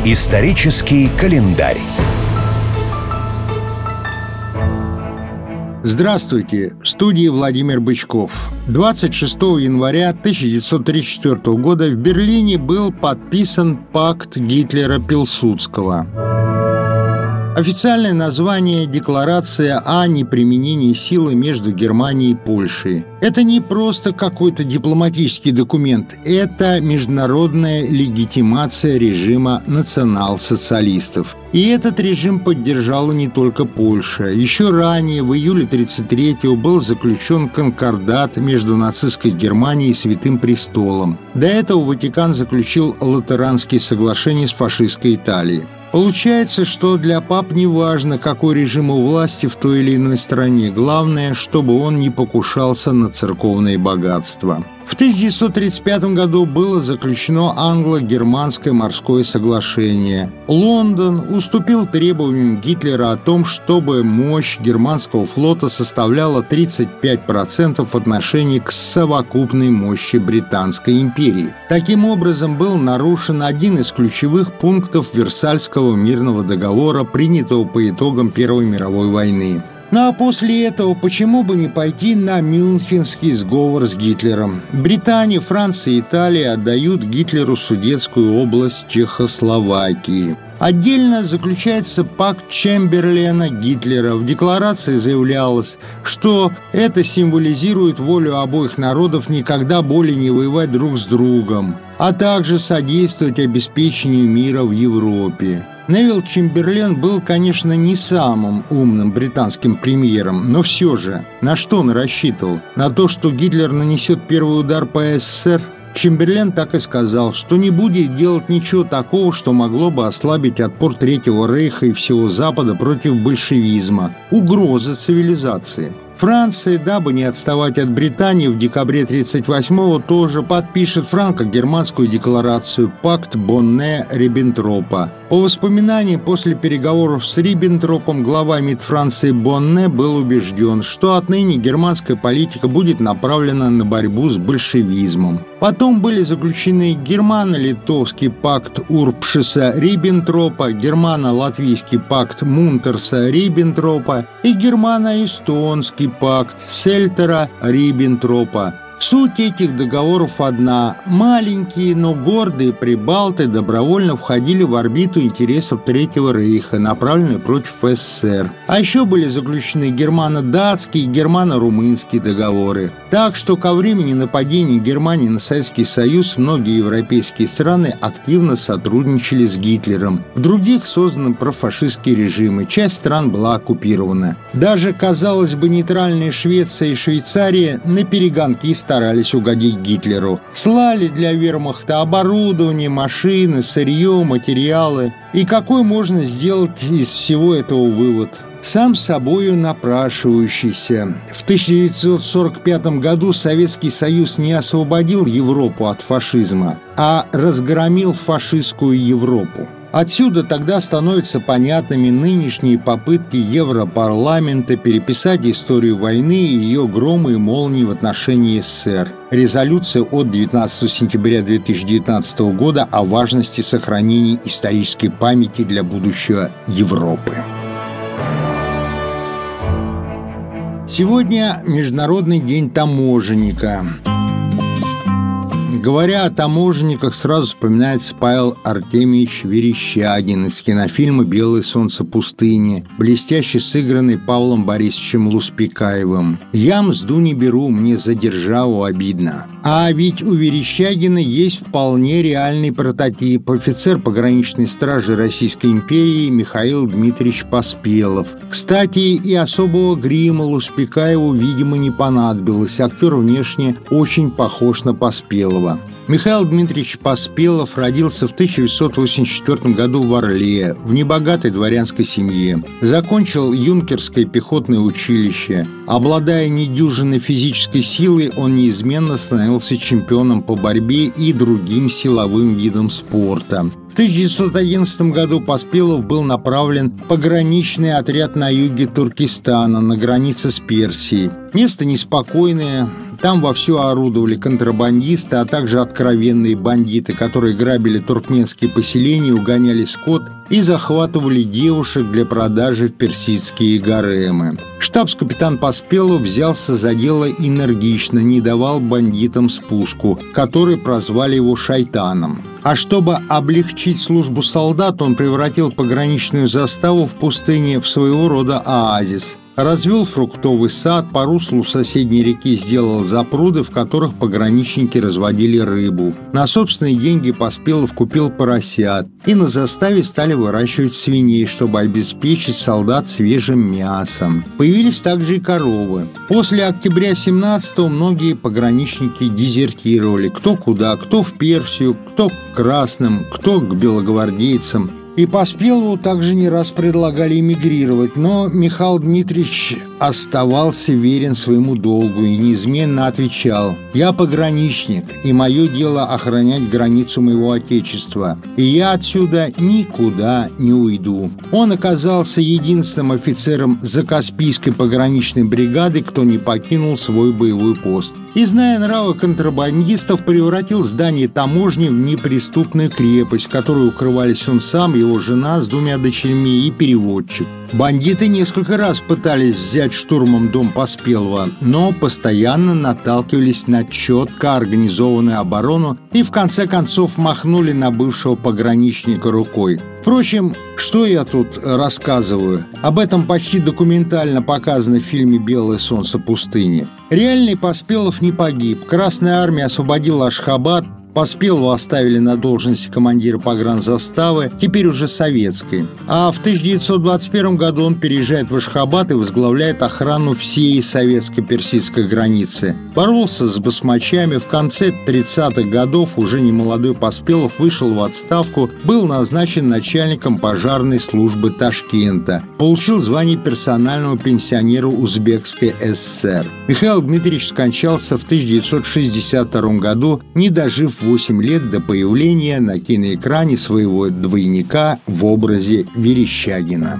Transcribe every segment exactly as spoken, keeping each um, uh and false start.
Исторический календарь. Здравствуйте! В студии Владимир Бычков. двадцать шестого января тысяча девятьсот тридцать четвёртого года в Берлине был подписан пакт Гитлера-Пилсудского. Официальное название – Декларация о неприменении силы между Германией и Польшей. Это не просто какой-то дипломатический документ, это международная легитимация режима национал-социалистов. И этот режим поддержала не только Польша. Еще ранее, в июле тридцать третьего, был заключен конкордат между нацистской Германией и Святым Престолом. До этого Ватикан заключил Латеранские соглашения с фашистской Италией. Получается, что для пап не важно, какой режим у власти в той или иной стране. Главное, чтобы он не покушался на церковные богатства. В тысяча девятьсот тридцать пятом году было заключено англо-германское морское соглашение. Лондон уступил требованиям Гитлера о том, чтобы мощь германского флота составляла тридцать пять процентов в отношении к совокупной мощи Британской империи. Таким образом, был нарушен один из ключевых пунктов Версальского мирного договора, принятого по итогам Первой мировой войны. Ну а после этого почему бы не пойти на Мюнхенский сговор с Гитлером? Британия, Франция и Италия отдают Гитлеру Судетскую область Чехословакии. Отдельно заключается пакт Чемберлена-Гитлера. В декларации заявлялось, что это символизирует волю обоих народов никогда более не воевать друг с другом, а также содействовать обеспечению мира в Европе. Невилл Чемберлен был, конечно, не самым умным британским премьером, но все же, на что он рассчитывал? На то, что Гитлер нанесет первый удар по СССР? Чемберлен так и сказал, что не будет делать ничего такого, что могло бы ослабить отпор Третьего Рейха и всего Запада против большевизма, угрозы цивилизации. Франция, дабы не отставать от Британии, в декабре тысяча девятьсот тридцать восьмого тоже подпишет франко-германскую декларацию «Пакт Бонне-Риббентропа». По воспоминаниям, после переговоров с Риббентропом глава МИД Франции Бонне был убежден, что отныне германская политика будет направлена на борьбу с большевизмом. Потом были заключены германо-литовский пакт Урбшеса-Риббентропа, германо-латвийский пакт Мунтерса-Риббентропа и германо-эстонский пакт Сельтера-Риббентропа. Суть этих договоров одна. Маленькие, но гордые прибалты добровольно входили в орбиту интересов Третьего Рейха, направленные против СССР. А еще были заключены германо-датские и германо-румынские договоры. Так что ко времени нападения Германии на Советский Союз многие европейские страны активно сотрудничали с Гитлером. В других созданы профашистские режимы, часть стран была оккупирована. Даже, казалось бы, нейтральные Швеция и Швейцария наперегонки старались угодить Гитлеру. Слали для вермахта оборудование, машины, сырье, материалы. И какой можно сделать из всего этого вывод? Сам собою напрашивающийся. В тысяча девятьсот сорок пятом году Советский Союз не освободил Европу от фашизма, а разгромил фашистскую Европу. Отсюда тогда становятся понятными нынешние попытки Европарламента переписать историю войны и ее громы и молнии в отношении СССР. Резолюция от девятнадцатого сентября две тысячи девятнадцатого года о важности сохранения исторической памяти для будущего Европы. Сегодня Международный день таможенника. Говоря о таможенниках, сразу вспоминается Павел Артемьевич Верещагин из кинофильма «Белое солнце пустыни», блестяще сыгранный Павлом Борисовичем Луспекаевым. «Я мзду не беру, мне за державу обидно». А ведь у Верещагина есть вполне реальный прототип – офицер пограничной стражи Российской империи Михаил Дмитриевич Поспелов. Кстати, и особого грима Луспекаеву, видимо, не понадобилось. Актер внешне очень похож на Поспелова. Михаил Дмитриевич Поспелов родился в тысяча девятьсот восемьдесят четвёртом году в Орле, в небогатой дворянской семье. Закончил юнкерское пехотное училище. Обладая недюжинной физической силой, он неизменно становился чемпионом по борьбе и другим силовым видам спорта. В тысяча девятьсот одиннадцатом году Поспелов был направлен в пограничный отряд на юге Туркестана, на границе с Персией. Место неспокойное, Там вовсю орудовали контрабандисты, а также откровенные бандиты, которые грабили туркменские поселения, угоняли скот и захватывали девушек для продажи в персидские гаремы. Штабс-капитан Поспелов взялся за дело энергично, не давал бандитам спуску, которые прозвали его «шайтаном». А чтобы облегчить службу солдат, он превратил пограничную заставу в пустыне в своего рода оазис. Развел фруктовый сад, по руслу соседней реки сделал запруды, в которых пограничники разводили рыбу. На собственные деньги Поспелов купил поросят, и на заставе стали выращивать свиней, чтобы обеспечить солдат свежим мясом. Появились также и коровы. После октября семнадцатого многие пограничники дезертировали, кто куда, кто в Персию, кто к красным, кто к белогвардейцам. И Поспелову также не раз предлагали эмигрировать, но Михаил Дмитриевич оставался верен своему долгу и неизменно отвечал: «Я пограничник, и мое дело охранять границу моего отечества, и я отсюда никуда не уйду». Он оказался единственным офицером Закаспийской пограничной бригады, кто не покинул свой боевой пост. И, зная нравы контрабандистов, превратил здание таможни в неприступную крепость, в которой укрывались он сам, его жена с двумя дочерьми и переводчик. Бандиты несколько раз пытались взять штурмом дом Поспелова, но постоянно наталкивались на четко организованную оборону и в конце концов махнули на бывшего пограничника рукой. Впрочем, что я тут рассказываю? Об этом почти документально показано в фильме «Белое солнце пустыни». Реальный Поспелов не погиб. Красная армия освободила Ашхабад. Поспелова оставили на должности командира погранзаставы, теперь уже советской. А в тысяча девятьсот двадцать первом году он переезжает в Ашхабад и возглавляет охрану всей советско-персидской границы. Боролся с басмачами. В конце тридцатых годов уже немолодой Поспелов вышел в отставку, был назначен начальником пожарной службы Ташкента. Получил звание персонального пенсионера Узбекской ССР. Михаил Дмитриевич скончался в тысяча девятьсот шестьдесят втором году, не дожив восемь лет до появления на киноэкране своего двойника в образе Верещагина.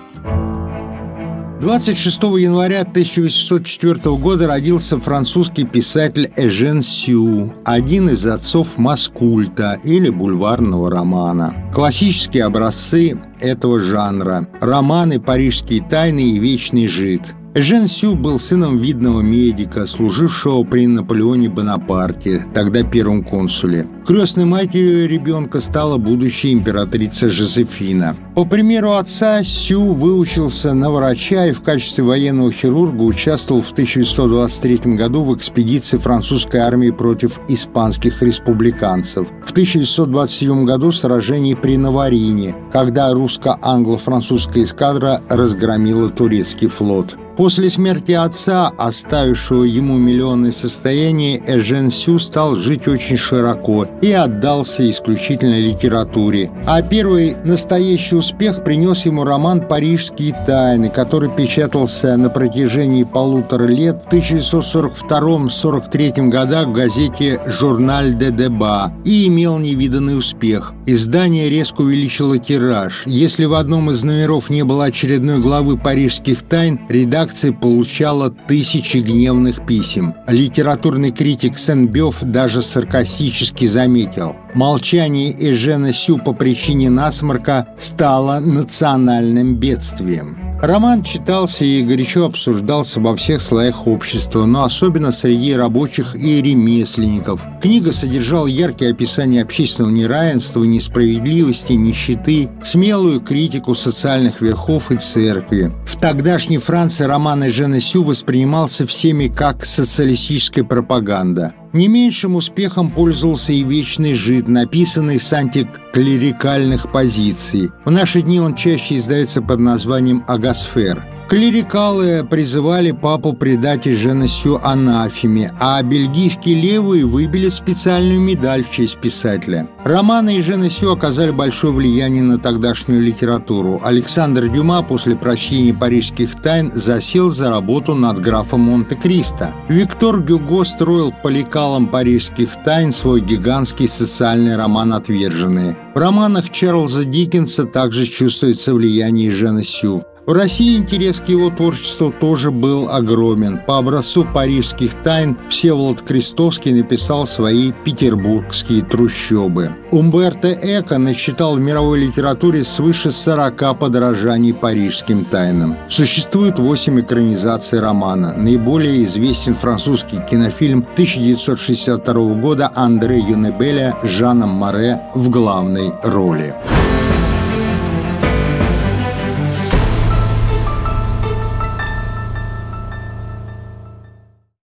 двадцать шестого января тысяча восемьсот четвёртого года родился французский писатель Эжен Сю, один из отцов маскульта или бульварного романа. Классические образцы этого жанра – романы «Парижские тайны» и «Вечный жид». Эжен Сю был сыном видного медика, служившего при Наполеоне Бонапарте, тогда первом консуле. Крестной матерью ребенка стала будущая императрица Жозефина. По примеру отца, Сю выучился на врача и в качестве военного хирурга участвовал в тысяча девятьсот двадцать третьем году в экспедиции французской армии против испанских республиканцев. В тысяча девятьсот двадцать седьмом году в сражении при Наварине, когда русско-англо-французская эскадра разгромила турецкий флот. После смерти отца, оставившего ему миллионное состояние, Эжен Сю стал жить очень широко и отдался исключительно литературе. А первый настоящий успех принес ему роман «Парижские тайны», который печатался на протяжении полутора лет в тысяча девятьсот сорок втором — сорок третьем годах в газете «Журналь де Деба» и имел невиданный успех. Издание резко увеличило тираж. Если в одном из номеров не было очередной главы «Парижских тайн», редактор получала тысячи гневных писем. Литературный критик Сен-Бёв даже саркастически заметил: молчание Эжена Сю по причине насморка стало национальным бедствием. Роман читался и горячо обсуждался во всех слоях общества, но особенно среди рабочих и ремесленников. Книга содержала яркие описания общественного неравенства, несправедливости, нищеты, смелую критику социальных верхов и церкви. В тогдашней Франции роман Эжена Сю воспринимался всеми как социалистическая пропаганда. Не меньшим успехом пользовался и «Вечный жид», написанный с антиклерикальных позиций. В наши дни он чаще издается под названием «Агасфер». Клерикалы призывали папу предать Эжена Сю анафеме, а бельгийские левые выбили специальную медаль в честь писателя. Романы Эжена Сю оказали большое влияние на тогдашнюю литературу. Александр Дюма после прочтения «Парижских тайн» засел за работу над графом Монте-Кристо. Виктор Гюго строил по лекалам «Парижских тайн» свой гигантский социальный роман «Отверженные». В романах Чарльза Диккенса также чувствуется влияние Эжена Сю. В России интерес к его творчеству тоже был огромен. По образцу «Парижских тайн» Всеволод Крестовский написал свои «Петербургские трущобы». Умберто Эко насчитал в мировой литературе свыше сорока подражаний «Парижским тайнам». Существует восемь экранизаций романа. Наиболее известен французский кинофильм тысяча девятьсот шестьдесят второго года Андре Юнебеля с Жаном Море в главной роли.